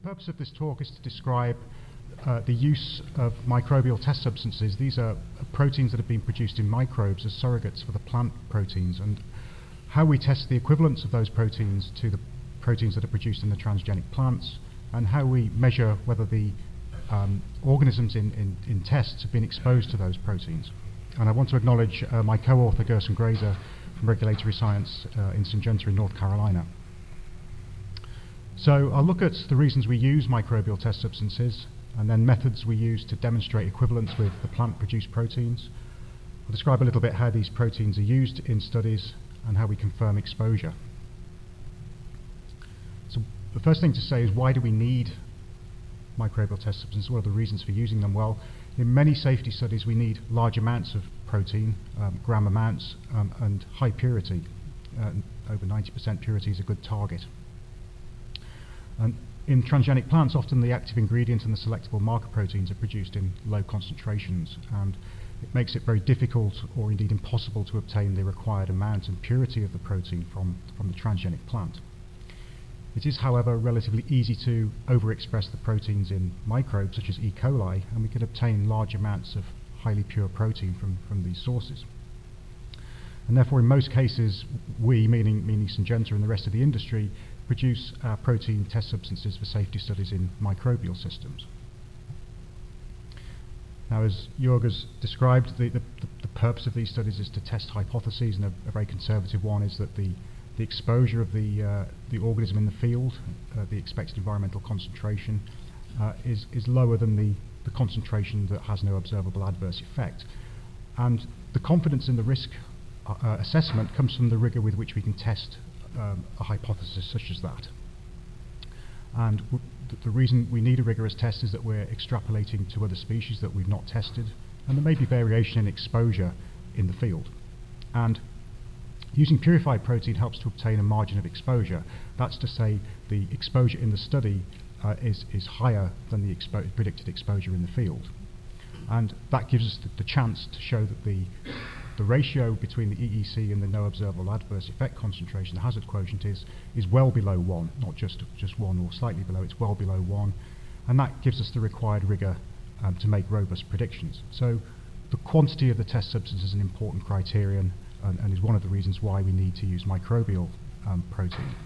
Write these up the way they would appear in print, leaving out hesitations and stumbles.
purpose of this talk is to describe the use of microbial test substances. These are proteins that have been produced in microbes as surrogates for the plant proteins, and how we test the equivalence of those proteins to the proteins that are produced in the transgenic plants, and how we measure whether the organisms in tests have been exposed to those proteins. And I want to acknowledge my co-author Gerson Grazer from Regulatory Science in Syngenta in North Carolina. So I'll look at the reasons we use microbial test substances, and then methods we use to demonstrate equivalence with the plant-produced proteins. I'll describe a little bit how these proteins are used in studies and how we confirm exposure. So the first thing to say is, why do we need microbial test substances? What are the reasons for using them? Well, in many safety studies we need large amounts of protein, gram amounts, and high purity. Over 90% purity is a good target. And in transgenic plants, often the active ingredient and the selectable marker proteins are produced in low concentrations, and it makes it very difficult or indeed impossible to obtain the required amount and purity of the protein from the transgenic plant. It is, however, relatively easy to overexpress the proteins in microbes such as E. coli, and we can obtain large amounts of highly pure protein from these sources. And therefore, in most cases, we, meaning Syngenta and the rest of the industry, produce protein test substances for safety studies in microbial systems. Now, as Jörg has described, the purpose of these studies is to test hypotheses, and a very conservative one is that the exposure of the organism in the field, the expected environmental concentration, is lower than the concentration that has no observable adverse effect. And the confidence in the risk assessment comes from the rigor with which we can test a hypothesis such as that. And the reason we need a rigorous test is that we're extrapolating to other species that we've not tested, and there may be variation in exposure in the field. And using purified protein helps to obtain a margin of exposure. That's to say, the exposure in the study is higher than the predicted exposure in the field. And that gives us the chance to show that the ratio between the EEC and the no observable adverse effect concentration, the hazard quotient, is well below 1, not just 1 or slightly below, it's well below 1. And that gives us the required rigor to make robust predictions. So the quantity of the test substance is an important criterion, and is one of the reasons why we need to use microbial protein.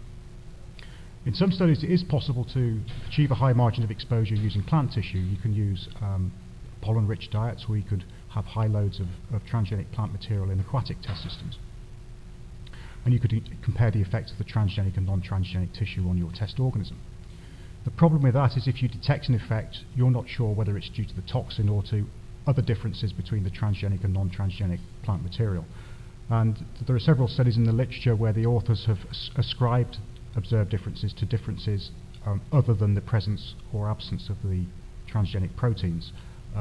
In some studies it is possible to achieve a high margin of exposure using plant tissue. You can use pollen-rich diets, or you could have high loads of transgenic plant material in aquatic test systems. And you could compare the effects of the transgenic and non-transgenic tissue on your test organism. The problem with that is, if you detect an effect, you're not sure whether it's due to the toxin or to other differences between the transgenic and non-transgenic plant material. And there are several studies in the literature where the authors have ascribed observed differences to differences other than the presence or absence of the transgenic proteins.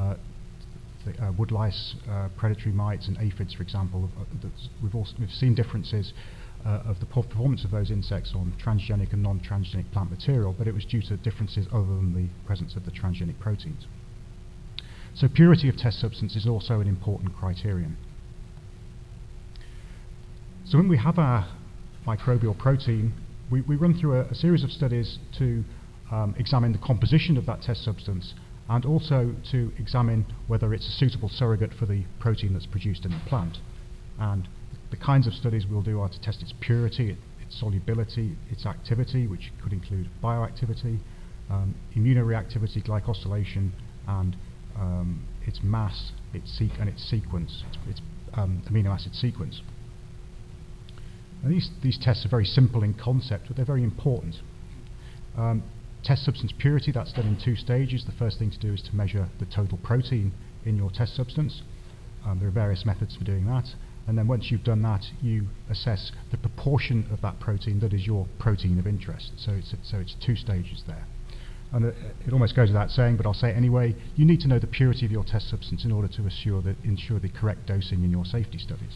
Woodlice, predatory mites and aphids, for example, we've seen differences of the performance of those insects on transgenic and non-transgenic plant material, but it was due to differences other than the presence of the transgenic proteins. So purity of test substance is also an important criterion. So when we have our microbial protein, we run through a series of studies to examine the composition of that test substance, and also to examine whether it's a suitable surrogate for the protein that's produced in the plant. And the kinds of studies we'll do are to test its purity, its solubility, its activity, which could include bioactivity, immunoreactivity, glycosylation, and its mass, its sequence, its amino acid sequence. And these tests are very simple in concept, but they're very important. Test substance purity, that's done in 2 stages. The first thing to do is to measure the total protein in your test substance. There are various methods for doing that. And then once you've done that, you assess the proportion of that protein that is your protein of interest. So it's 2 stages there. And it almost goes without saying, but I'll say it anyway, you need to know the purity of your test substance in order to ensure the correct dosing in your safety studies.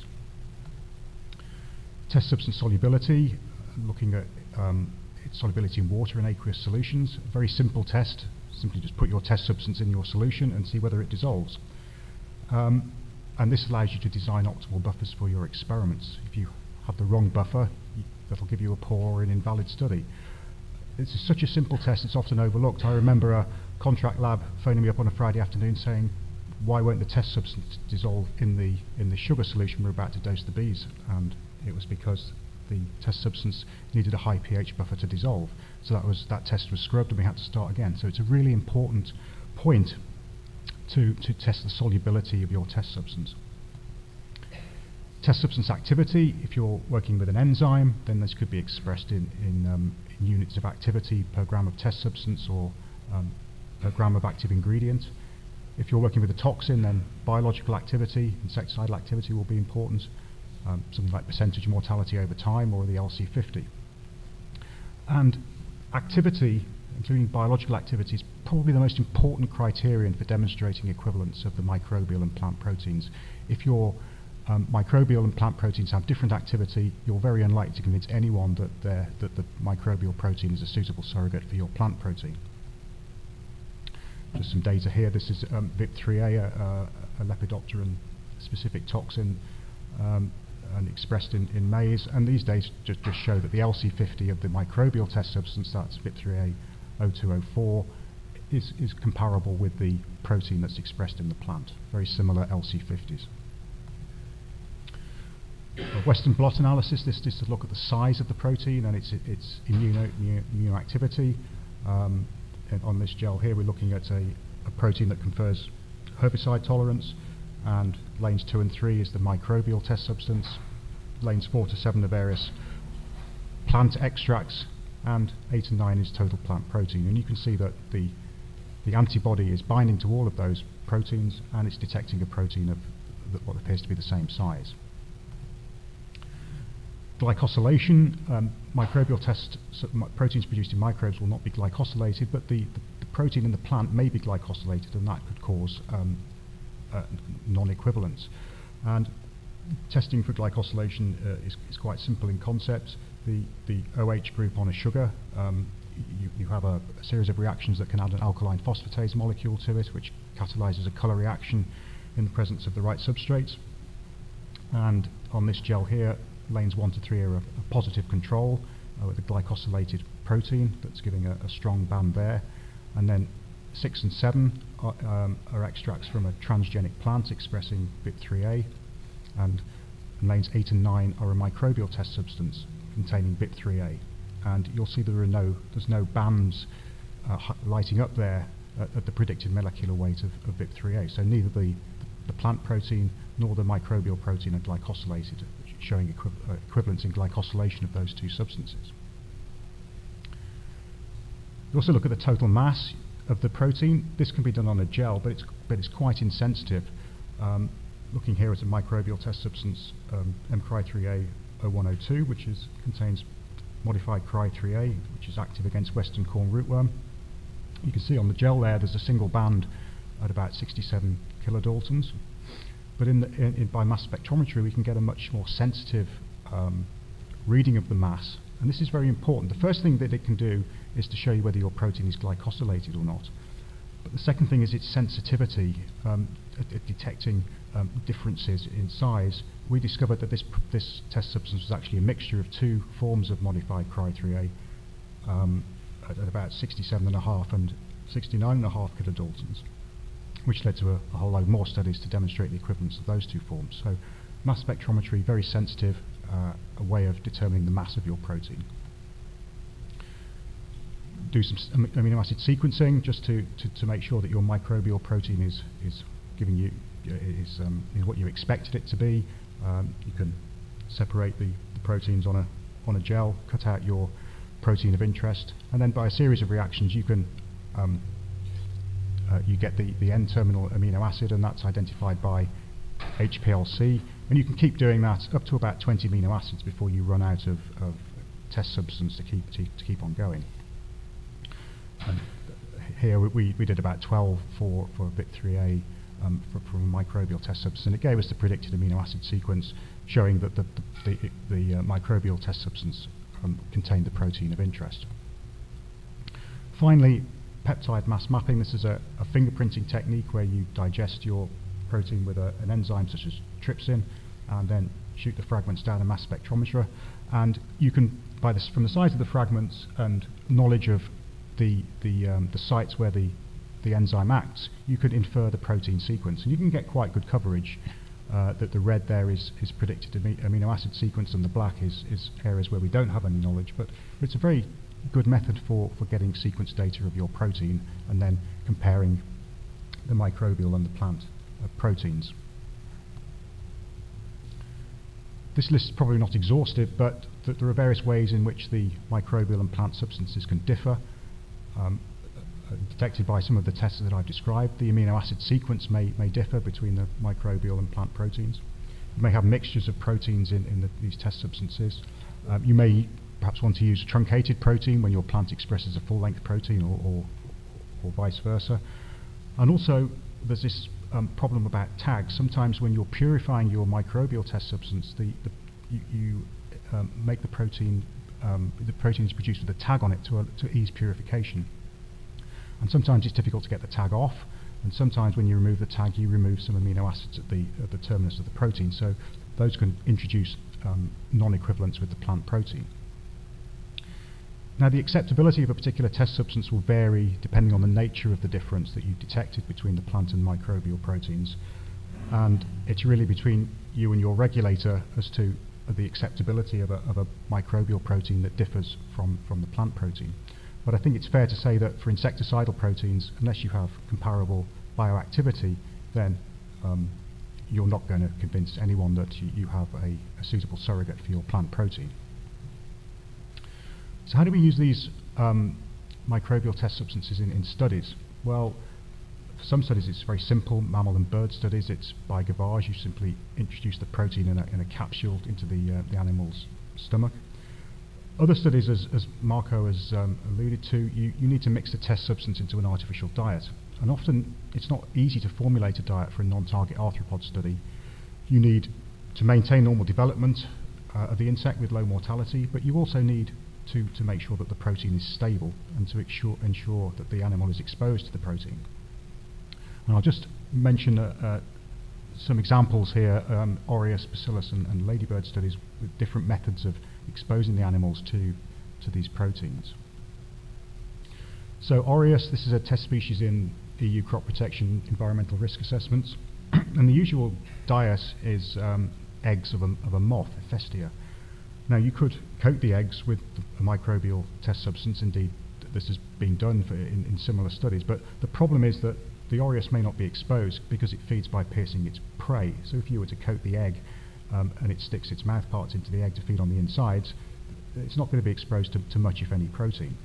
Test substance solubility, looking at its solubility in water and aqueous solutions. A very simple test. Simply just put your test substance in your solution and see whether it dissolves. And this allows you to design optimal buffers for your experiments. If you have the wrong buffer, that'll give you a poor or an invalid study. it's such a simple test, it's often overlooked. I remember a contract lab phoning me up on a Friday afternoon saying, why won't the test substance dissolve in the sugar solution we're about to dose the bees? And it was because the test substance needed a high pH buffer to dissolve. So that test was scrubbed and we had to start again. So it's a really important point to test the solubility of your test substance. Test substance activity, if you're working with an enzyme, then this could be expressed in units of activity per gram of test substance or per gram of active ingredient. If you're working with a toxin, then biological activity, insecticidal activity will be important, something like percentage mortality over time or the LC50. And activity, including biological activity, is probably the most important criterion for demonstrating equivalence of the microbial and plant proteins. If your microbial and plant proteins have different activity, you're very unlikely to convince anyone that the microbial protein is a suitable surrogate for your plant protein. Just some data here. This is VIP3A, a Lepidopteran specific toxin, and expressed in maize. And these data just show that the LC50 of the microbial test substance, that's VIP3A 0204, is comparable with the protein that's expressed in the plant. Very similar LC50s. Western blot analysis, this is to look at the size of the protein and its immunoactivity. And on this gel here, we're looking at a protein that confers herbicide tolerance, and lanes 2 and 3 is the microbial test substance. Lanes 4 to 7 are various plant extracts, and 8 and 9 is total plant protein. And you can see that the antibody is binding to all of those proteins, and it's detecting a protein of what appears to be the same size. Glycosylation, microbial proteins produced in microbes will not be glycosylated, but the protein in the plant may be glycosylated, and that could cause non-equivalence. And testing for glycosylation is quite simple in concept. The OH group on a sugar, you have a series of reactions that can add an alkaline phosphatase molecule to it, which catalyzes a colour reaction in the presence of the right substrates. And on this gel here, lanes 1 to 3 are a positive control with a glycosylated protein that's giving a strong band there. And then 6 and 7 are extracts from a transgenic plant expressing BIP3A, and lanes 8 and 9 are a microbial test substance containing BIP3A. And you'll see there's no bands lighting up there at the predicted molecular weight of BIP3A. So neither the plant protein nor the microbial protein are glycosylated, showing equivalence in glycosylation of those two substances. We also look at the total mass of the protein. This can be done on a gel, but it's quite insensitive. Looking here at a microbial test substance, mCry3A 0102, which contains modified Cry3A, which is active against western corn rootworm. You can see on the gel there's a single band at about 67 kilodaltons. But by mass spectrometry, we can get a much more sensitive reading of the mass. And this is very important. The first thing that it can do is to show you whether your protein is glycosylated or not. But the second thing is its sensitivity at detecting differences in size. We discovered that this test substance was actually a mixture of two forms of modified Cry3A at about 67.5 and 69.5 kilodaltons, which led to a whole load more studies to demonstrate the equivalence of those two forms. So mass spectrometry, very sensitive, a way of determining the mass of your protein. Do some amino acid sequencing just to make sure that your microbial protein is giving you is what you expected it to be. You can separate the proteins on a gel, cut out your protein of interest, and then by a series of reactions you can you get the N-terminal amino acid, and that's identified by HPLC, and you can keep doing that up to about 20 amino acids before you run out of test substance to keep on going. And here we did about 12 for BIP3A from a microbial test substance, and it gave us the predicted amino acid sequence showing that the microbial test substance contained the protein of interest. Finally, peptide mass mapping. This is a fingerprinting technique where you digest your protein with an enzyme such as trypsin, and then shoot the fragments down a mass spectrometer, and you can, from the size of the fragments and knowledge of the sites where the enzyme acts, you could infer the protein sequence, and you can get quite good coverage. That the red there is predicted amino acid sequence, and the black is areas where we don't have any knowledge, but it's a very good method for getting sequence data of your protein and then comparing the microbial and the plant proteins. This list is probably not exhaustive, but there are various ways in which the microbial and plant substances can differ. Detected by some of the tests that I've described. The amino acid sequence may differ between the microbial and plant proteins. You may have mixtures of proteins in these test substances. You may perhaps want to use a truncated protein when your plant expresses a full-length protein, or vice versa. And also there's this problem about tags. Sometimes when you're purifying your microbial test substance, you make the protein is produced with a tag on it to ease purification. And sometimes it's difficult to get the tag off, and sometimes when you remove the tag, you remove some amino acids at the terminus of the protein, so those can introduce non-equivalence with the plant protein. Now, the acceptability of a particular test substance will vary depending on the nature of the difference that you've detected between the plant and microbial proteins, and it's really between you and your regulator as to the acceptability of a microbial protein that differs from the plant protein. But I think it's fair to say that for insecticidal proteins, unless you have comparable bioactivity, then you're not going to convince anyone that you have a suitable surrogate for your plant protein. So how do we use these microbial test substances in studies? Well, for some studies it's very simple. Mammal and bird studies, it's by gavage. You simply introduce the protein in a capsule into the animal's stomach. Other studies, as Marco has alluded to, you need to mix the test substance into an artificial diet. And often it's not easy to formulate a diet for a non-target arthropod study. You need to maintain normal development of the insect with low mortality, but you also need to make sure that the protein is stable and to ensure that the animal is exposed to the protein. And I'll just mention some examples here, Aureus, Bacillus and ladybird studies with different methods of exposing the animals to these proteins. So Aureus, this is a test species in EU crop protection environmental risk assessments, and the usual diet is eggs of a moth, Hephaestia. Now you could coat the eggs with a microbial test substance. Indeed, this has been done in similar studies, but the problem is that the Aureus may not be exposed because it feeds by piercing its prey. So if you were to coat the egg and it sticks its mouth parts into the egg to feed on the insides, it's not going to be exposed to much, if any, protein.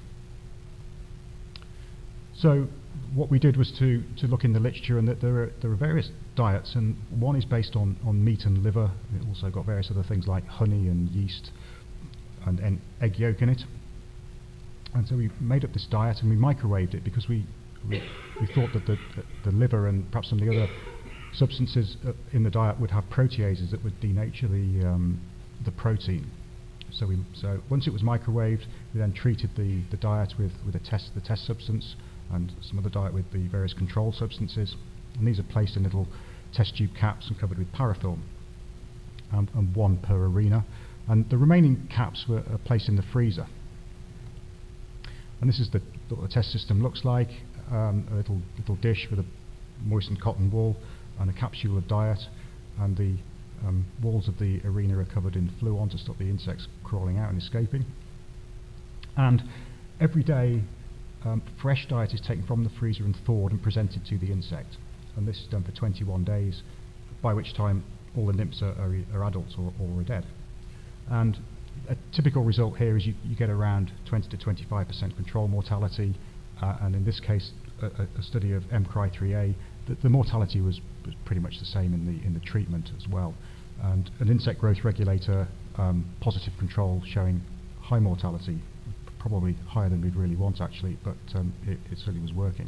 So what we did was to look in the literature, and that there are various diets, and one is based on meat and liver. It also got various other things like honey and yeast and egg yolk in it. And so we made up this diet and we microwaved it because we thought that the liver and perhaps some of the other substances in the diet would have proteases that would denature the protein. So once it was microwaved, we then treated the diet with the test substance, and some of the diet with the various control substances. And these are placed in little test tube caps and covered with parafilm, and one per arena. And the remaining caps were placed in the freezer. And this is what the test system looks like. A little dish with a moistened cotton wool and a capsule of diet, and the walls of the arena are covered in fluon to stop the insects crawling out and escaping. And every day fresh diet is taken from the freezer and thawed and presented to the insect, and this is done for 21 days, by which time all the nymphs are adults or are dead. And a typical result here is you get around 20 to 25% control mortality, and in this case a study of mCry3A, the mortality was pretty much the same in the treatment as well, and an insect growth regulator positive control showing high mortality, probably higher than we'd really want actually, but it certainly was working.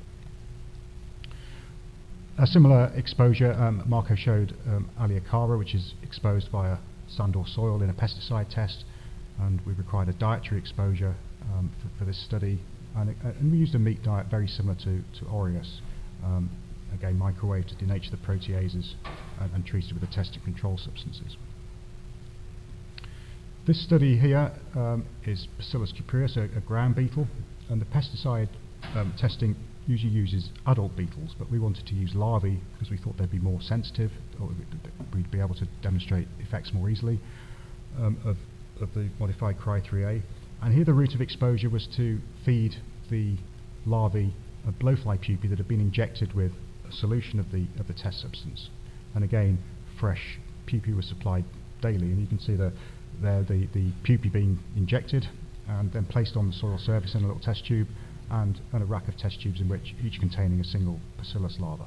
A similar exposure, Marco showed Aleacara, which is exposed via sand or soil in a pesticide test, and we required a dietary exposure for this study, and we used a meat diet very similar to Aureus, again microwave to denature the proteases and treated with the tested control substances. This study here is Bacillus cupreus, a ground beetle, and the pesticide testing usually uses adult beetles, but we wanted to use larvae because we thought they'd be more sensitive, or we'd be able to demonstrate effects more easily of the modified Cry3A. And here the route of exposure was to feed the larvae of blowfly pupae that had been injected with a solution of the test substance. And again, fresh pupae was supplied daily, and you can see the pupae being injected and then placed on the soil surface in a little test tube, and a rack of test tubes in which each containing a single Bacillus larva.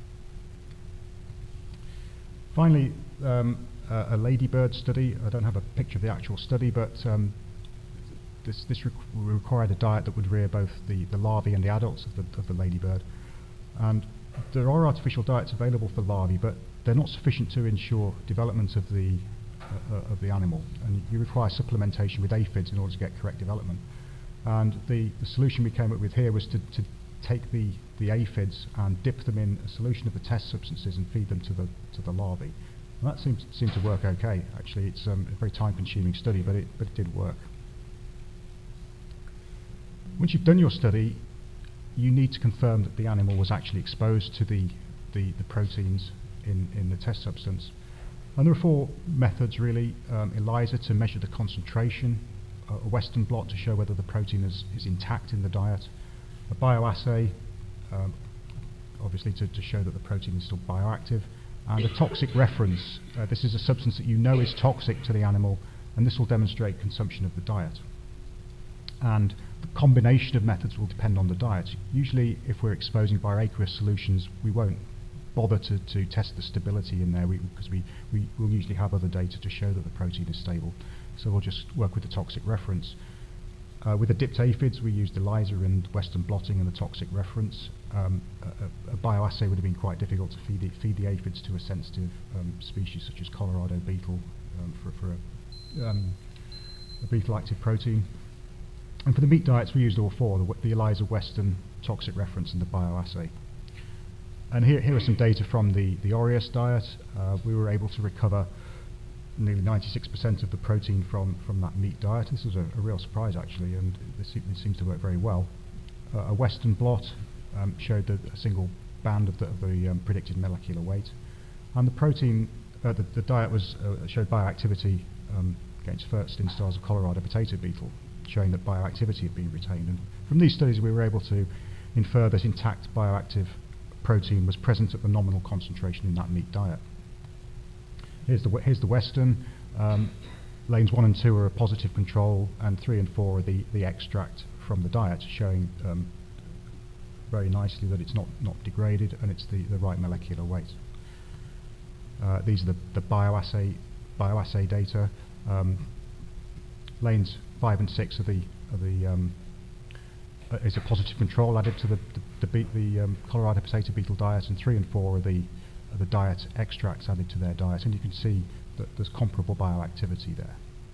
Finally, a ladybird study. I don't have a picture of the actual study, but this required a diet that would rear both the larvae and the adults of the ladybird. And there are artificial diets available for larvae, but they're not sufficient to ensure development of the animal, and you require supplementation with aphids in order to get correct development. And the solution we came up with here was to take the aphids and dip them in a solution of the test substances and feed them to the larvae. And that seemed to work okay. Actually, it's a very time-consuming study, but it did work. Once you've done your study, you need to confirm that the animal was actually exposed to the proteins in the test substance. And there are four methods really: ELISA to measure the concentration, a Western blot to show whether the protein is intact in the diet, a bioassay, obviously to show that the protein is still bioactive, and a toxic reference. This is a substance that you know is toxic to the animal, and this will demonstrate consumption of the diet. And the combination of methods will depend on the diet. Usually, if we're exposing bioaqueous solutions, we won't bother to test the stability in there, because we will usually have other data to show that the protein is stable. So we'll just work with the toxic reference. With the dipped aphids, we used ELISA and Western blotting and the toxic reference. A bioassay would have been quite difficult to feed the aphids to a sensitive species such as Colorado beetle for a beetle-active protein. And for the meat diets, we used all four: the ELISA, Western, toxic reference, and the bioassay. And here are some data from the Aureus diet. We were able to recover nearly 96% of the protein from that meat diet. This was a real surprise actually, and it seems to work very well. A Western blot showed a single band of the predicted molecular weight, and the protein, the diet showed bioactivity against first instars of Colorado potato beetle, showing that bioactivity had been retained. And from these studies, we were able to infer that intact bioactive protein was present at the nominal concentration in that meat diet. Here's the Western. Lanes 1 and 2 are a positive control, and 3 and 4 are the extract from the diet, showing very nicely that it's not degraded and it's the right molecular weight. These are the bioassay data. Lanes 5 and 6 is a positive control added to the Colorado potato beetle diet, and 3 and 4 are the diet extracts added to their diet, and you can see that there's comparable bioactivity there.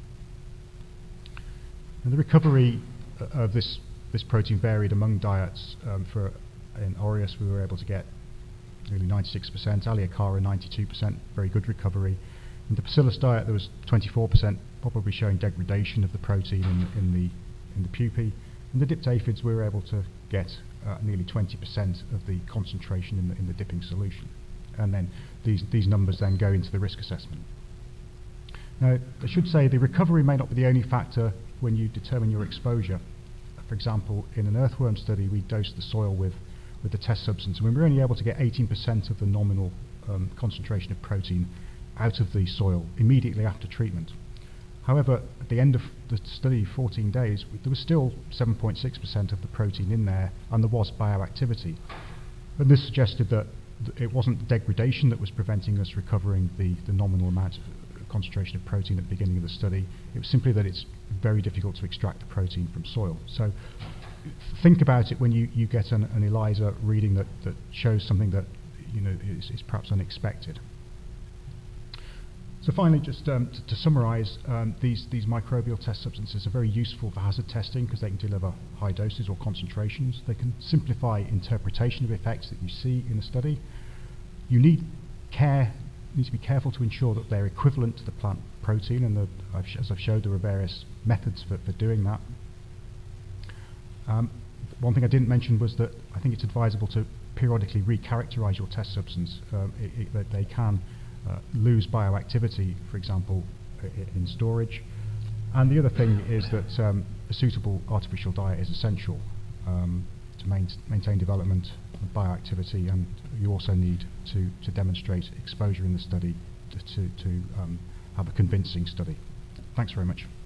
And the recovery of this protein varied among diets. In Aureus, we were able to get nearly 96%, Aleacara 92%, very good recovery. In the Bacillus diet, there was 24%, probably showing degradation of the protein in the pupae. In the dipped aphids, we were able to get nearly 20% of the concentration in the dipping solution. And then these numbers then go into the risk assessment. Now, I should say the recovery may not be the only factor when you determine your exposure. For example, in an earthworm study, we dosed the soil with the test substance, and we were only able to get 18% of the nominal concentration of protein out of the soil immediately after treatment. However, at the end of the study, 14 days, there was still 7.6% of the protein in there, and there was bioactivity. And this suggested that it wasn't degradation that was preventing us recovering the nominal amount of concentration of protein at the beginning of the study. It was simply that it's very difficult to extract the protein from soil. So think about it when you get an ELISA reading that shows something that is perhaps unexpected. So finally, just to summarise, these microbial test substances are very useful for hazard testing because they can deliver high doses or concentrations. They can simplify interpretation of effects that you see in a study. You need care need to be careful to ensure that they're equivalent to the plant protein, and as I've showed, there are various methods for doing that. One thing I didn't mention was that I think it's advisable to periodically recharacterize your test substance. That they can lose bioactivity, for example, in storage. And the other thing is that a suitable artificial diet is essential to maintain development of bioactivity, and you also need to demonstrate exposure in the study to have a convincing study. Thanks very much.